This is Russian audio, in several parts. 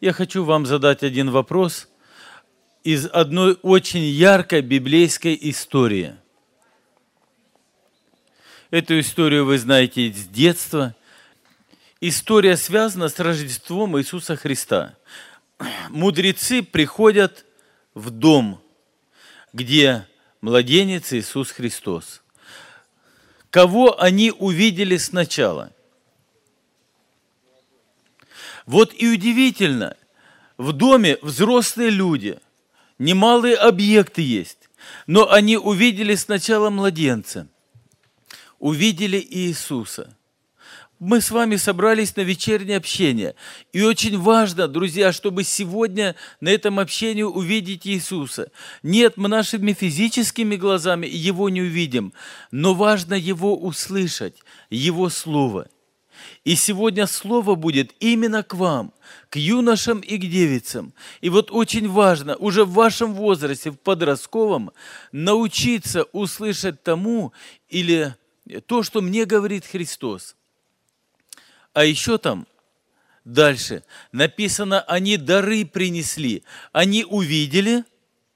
Я хочу вам задать один вопрос из одной очень яркой библейской истории. Эту историю вы знаете с детства. История связана с Рождеством Иисуса Христа. Мудрецы приходят в дом, где младенец Иисус Христос. Кого они увидели сначала? Вот и удивительно, в доме взрослые люди, немалые объекты есть, но они увидели сначала младенца, увидели Иисуса. Мы с вами собрались на вечернее общение. И очень важно, друзья, чтобы сегодня на этом общении увидеть Иисуса. Нет, мы нашими физическими глазами Его не увидим, но важно Его услышать, Его Слово. И сегодня Слово будет именно к вам, к юношам и к девицам. И вот очень важно уже в вашем возрасте, в подростковом, научиться услышать тому или то, что мне говорит Христос. А еще там дальше написано, они дары принесли. Они увидели,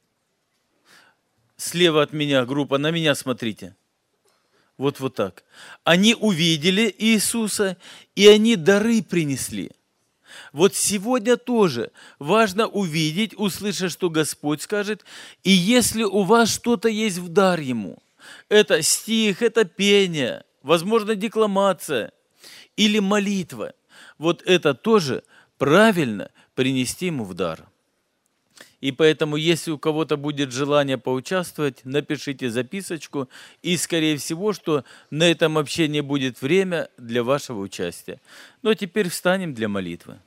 слева от меня группа, на меня смотрите. Вот так. Они увидели Иисуса, и они дары принесли. Вот сегодня тоже важно увидеть, услышать, что Господь скажет. И если у вас что-то есть в дар Ему, это стих, это пение, возможно, декламация или молитва, вот это тоже правильно принести Ему в дар. И поэтому, если у кого-то будет желание поучаствовать, напишите записочку, и, скорее всего, что на этом общении будет время для вашего участия. Ну, а теперь встанем для молитвы.